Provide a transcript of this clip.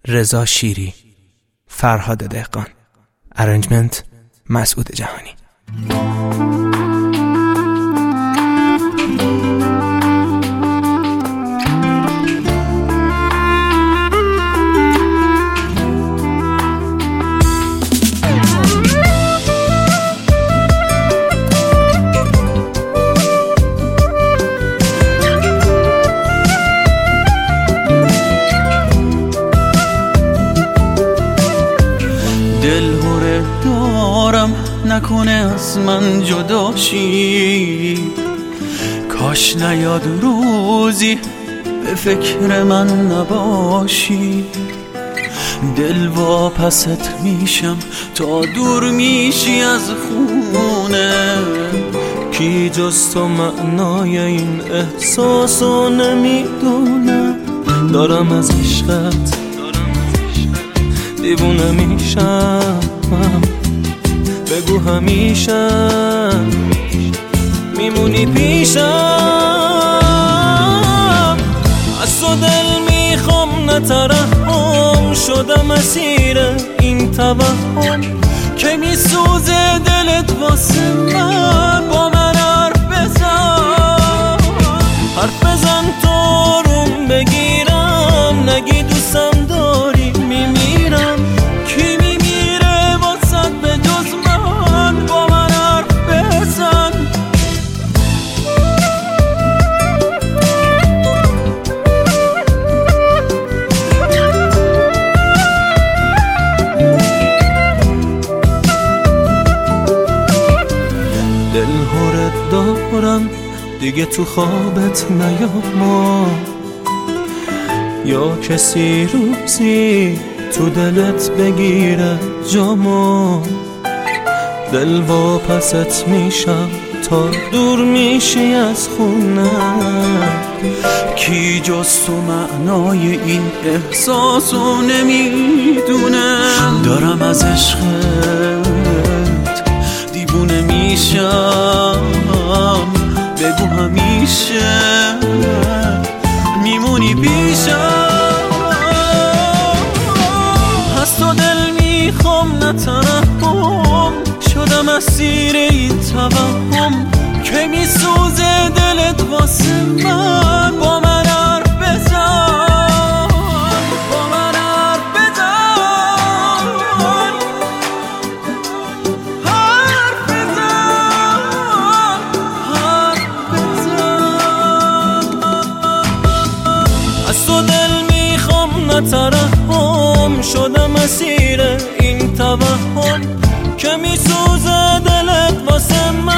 رضا شیری، فرهاد دهقان، ارنجمنت مسعود جهانی. دلهوره دارم نکنه از من جداشی، کاش نیاد روزی به فکر من نباشی. دل واپست میشم تا دور میشی از خونه، کی جز تو معنای این احساسو نمیدونه. دارم از عشقت دیوونه میشم، بگو همیشه میمونی پیشم. از تو دل میخوام نترحم، شدم اسیر این توهم که میسوزه دلت واسه من. با من حرف بزن تو روم بگیرم، نگی دوستم داری میمیرم. کی میمیره واسد به جز من؟ با من حرف بزن. دلهوره دارم دیگه تو خوابت نیام، یا کسی روزی تو دلت بگیره جامو. دل واپست میشم تا دور میشی از خونه، کی جز تو معنای این احساسو نمیدونه. دارم از عشقت دیوونه میشم، بگو همیشه میمونی پیشم. از تو دل میخوام نترحم، شدم اسیر این توهم که میسوزه دلت واسه من. با من حرف بزن، با من حرف بزن، حرف بزن، حرف بزن. از تو دل میخوام نترحم، شدم اسیر این توهم که میسوزه دلت واسه من.